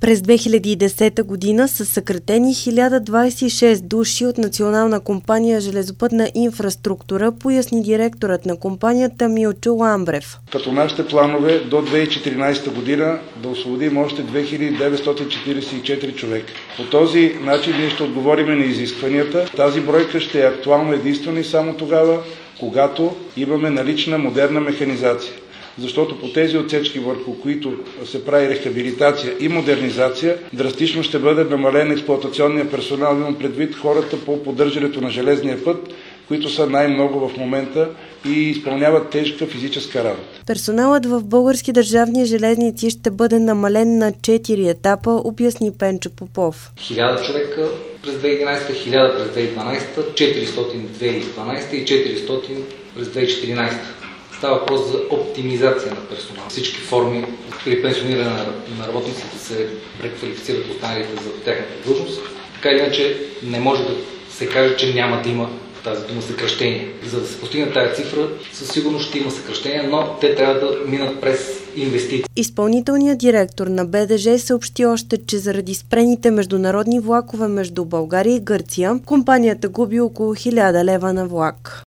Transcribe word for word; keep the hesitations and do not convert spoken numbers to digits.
През две хиляди и десета година са съкратени хиляда двадесет и шест души от Национална компания железопътна инфраструктура, поясни директорът на компанията Милчо Ламбрев. Като нашите планове до две хиляди и четиринадесета година да освободим още две хиляди деветстотин четиридесет и четири човека. По този начин ние ще отговорим на изискванията. Тази бройка ще е актуална единствено и само тогава, когато имаме налична модерна механизация. Защото по тези отсечки, върху които се прави рехабилитация и модернизация, драстично ще бъде намален експлоатационния персонал, имам предвид хората по поддържането на железния път, които са най-много в момента и изпълняват тежка физическа работа. Персоналът в Български държавни железници ще бъде намален на четири етапа, обясни Пенчо Попов. хиляда човека през две хиляди и единадесета, хиляда през две хиляди и дванадесета, четиристотин през две хиляди и дванадесета и четиристотин през две хиляди и четиринадесета. Става въпрос за оптимизация на персонал. Всички форми при пенсиониране на работниците се преквалифицират останалите за тяхната длъжност. Така или иначе не може да се каже, че няма да има тази дума съкращение. За да се постигне тази цифра, със сигурност ще има съкращение, но те трябва да минат през инвестиции. Изпълнителният директор на Б Д Ж съобщи още, че заради спрените международни влакове между България и Гърция, компанията губи около хиляда лева на влак.